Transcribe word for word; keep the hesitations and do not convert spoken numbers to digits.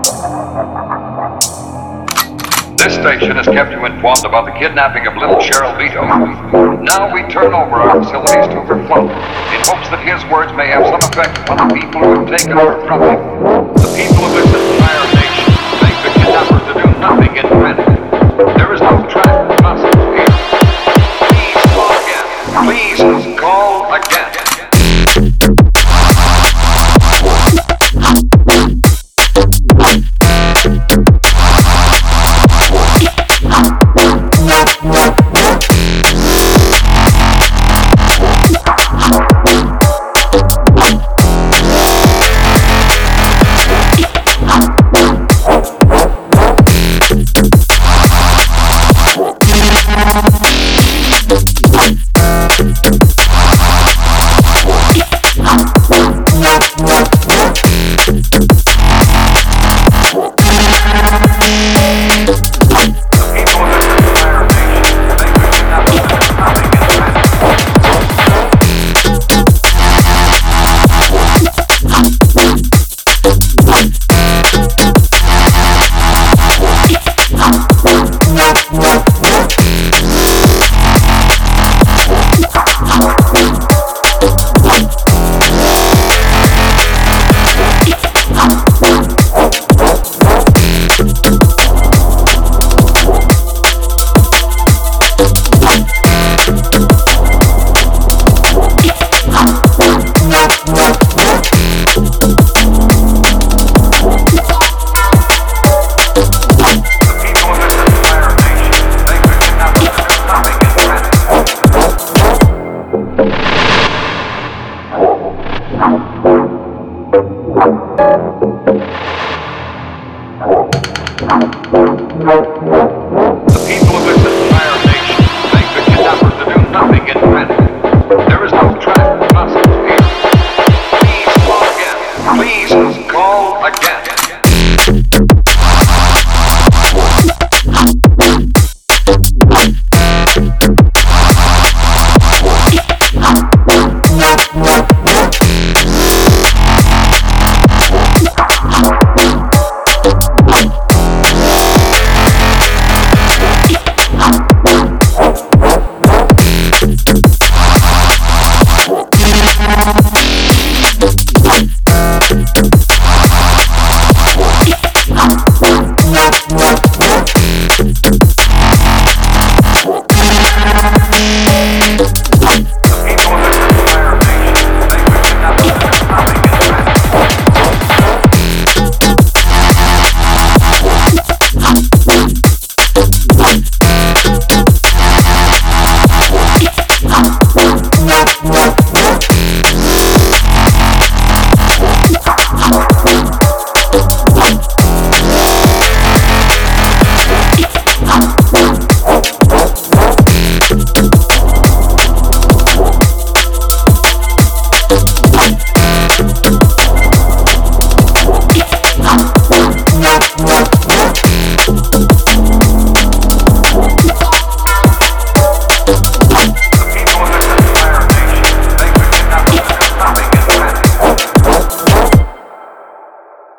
This station has kept you informed about the kidnapping of little Cheryl Vito. Now we turn over our facilities to her float, in hopes that his words may have some effect upon the people who have taken her from him. The people of this entire nation beg the kidnappers to do nothing in panic. There is no track possible here. Please call again. Please call again. No.